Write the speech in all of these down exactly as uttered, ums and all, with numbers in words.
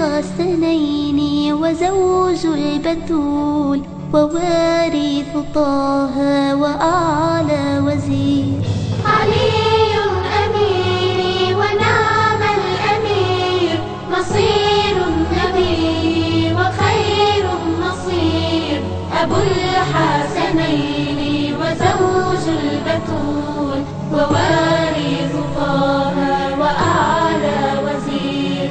الحسنين وزوج البتول ووارث طه وأعلى وزير. علي أميري ونعم الأمير، نصير النبي وخير النصير، أبو الحسنين وزوج البتول ووارث طه وأعلى وزير.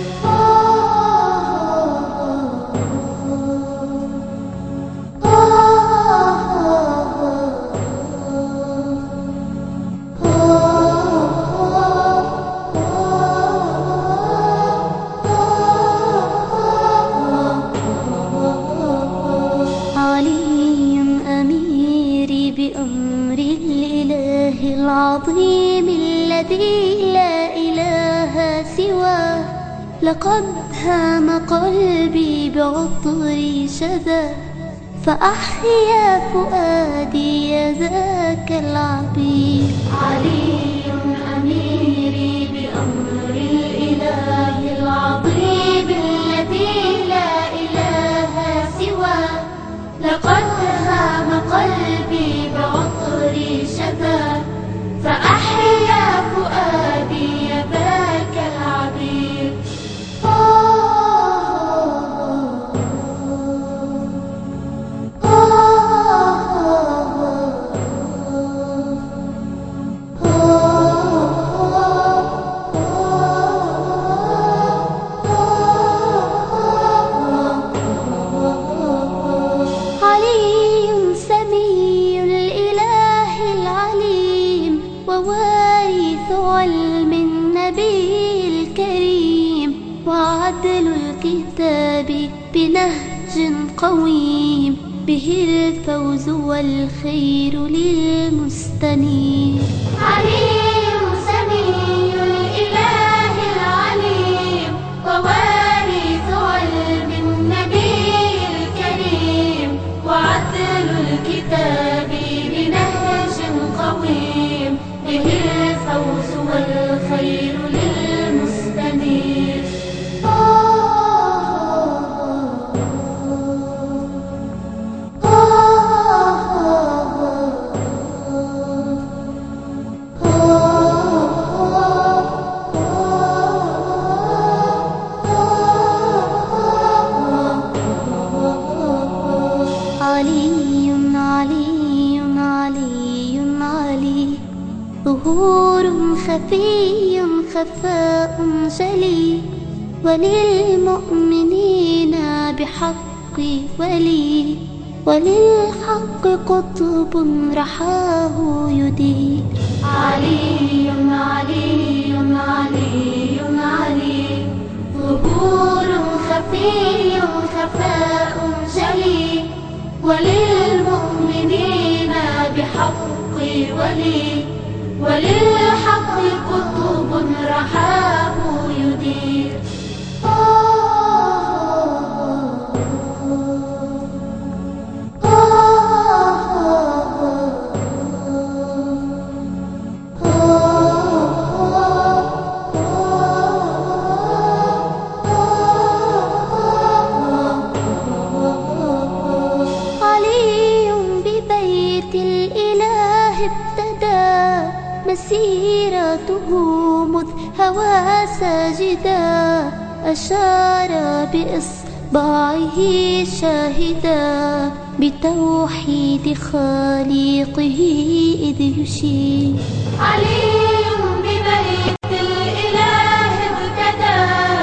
بأمر الإله العظيم الذي لا إله سواه، لقد هام قلبي بعطر شذا، فأحيا فؤادي ذاك العبير. علي أميري بأمر الإله العظيم الذي لا إله سواه، لقد هام قلبي بعطر شذا، فأحيا فؤادي ذاك العبير. ووارث علم النبي الكريم، وعدل الكتاب بنهج قويم، به الفوز والخير للمستنير. علي سمي الإله العليم، ووارث علم النبي الكريم، وعدل الكتاب بنهج قويم، به الفوز والخير للمستنير. علي علي علي علي، ظهور خفي خفاء جلي، وللمؤمنين بحق ولي، وللحق قطب رحاه يدير. علي علي علي علي، ظهور خفي خفاء جلي، وللمؤمنين بحق ولي، وللحق قطب رحاه يدير. مسيرته مذ هوى ساجدا، أشار بإصبعه شاهدا بتوحيد خالقه إذ يشير. علي ببيت الإله ابتدى،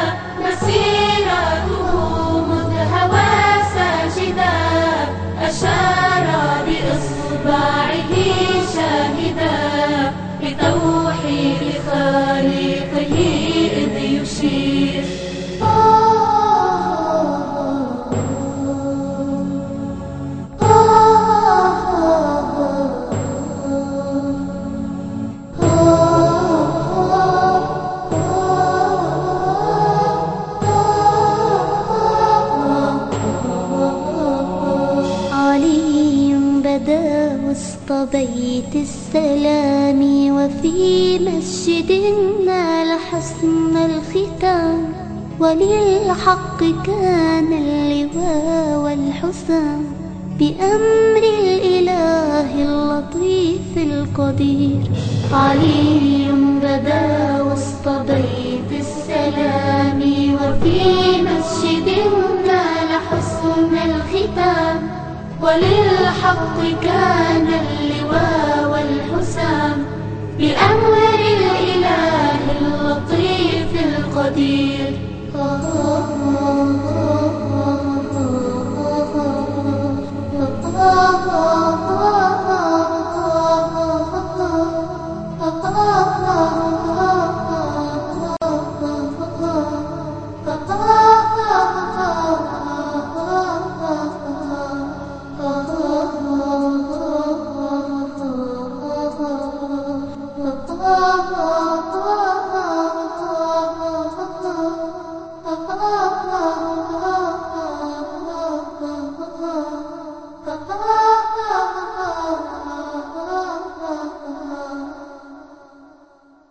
مسيرته مذ هوى ساجدا، أشار بإصبعه شاهدا بتوحيد خالقه إذ يشير. علي بدا وسط بيت السلام، وفي مسجد نال حسن الختام، وللحق كان اللواء والحسام بأمر الإله اللطيف القدير. علي بدا وسط بيت السلام وفي مسجد نال حسن الختام، وللحق كان اللواء والحسام بأمر الإله اللطيف القدير.